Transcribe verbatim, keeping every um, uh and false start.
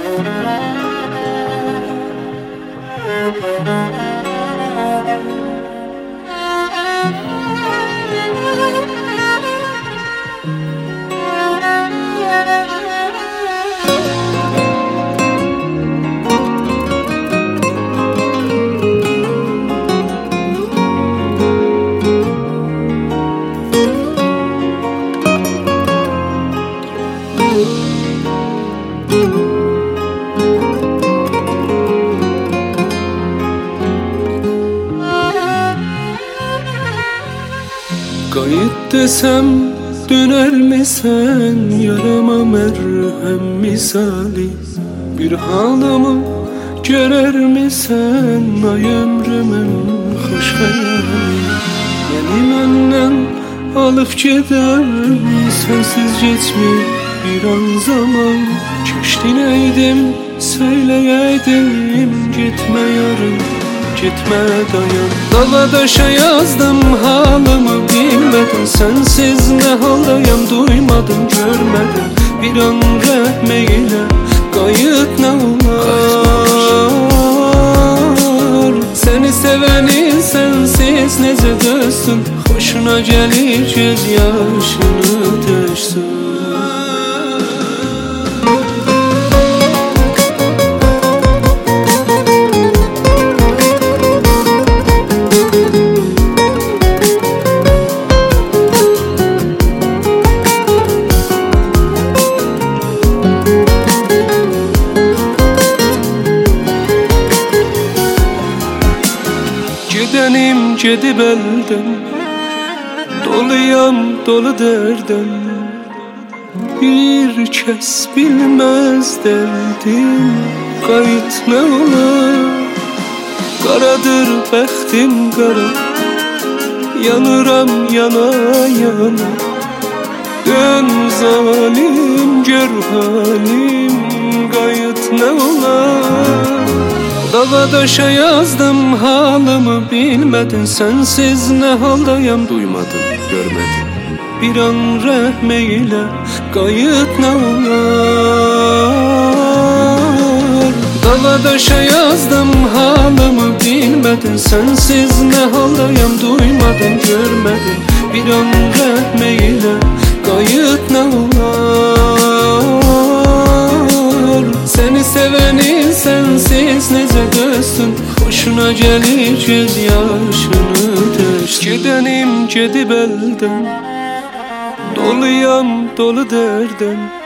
Kayıt desem döner mi sen, yarama merhem misali? Bir halımı görer mi sen, ay ömrümün hoş hayali? Benim önden alıp gider, sensiz geçmiyor bir an zaman. Keştineydim, söyleyeydim, gitme yarın, gitme dayan. Dala daşa yazdım halımı, bilmedin sensiz ne haldayım, duymadın görmedin. Bir an rahmeyle kayıt ne olar? Seni sevenin sensiz nece dönsün, hoşuna gelir göz yaşını döksün. Gidenim gedib elden, doluyam dolu derden. Bir kes bilmez derdim, kayıt ne olar? Karadır bəxtim qara, yanıram yana yana. Dön zalim gör halim, kayıt ne olar? Dağa daşa yazdım halımı, bilmedin sensiz ne haldayım, duymadın görmedin. Bir an rahmeyle kayıt ne olar? Dağa daşa yazdım halımı, bilmedin sensiz ne haldayım, duymadın görmedin. Bir an rahmeyle kayıt ne olar? Seni sevenin sensiz nece dönsün, hoşuna gelir göz yaşını döksün. Gidenim gedib elden, doluyam dolu derden.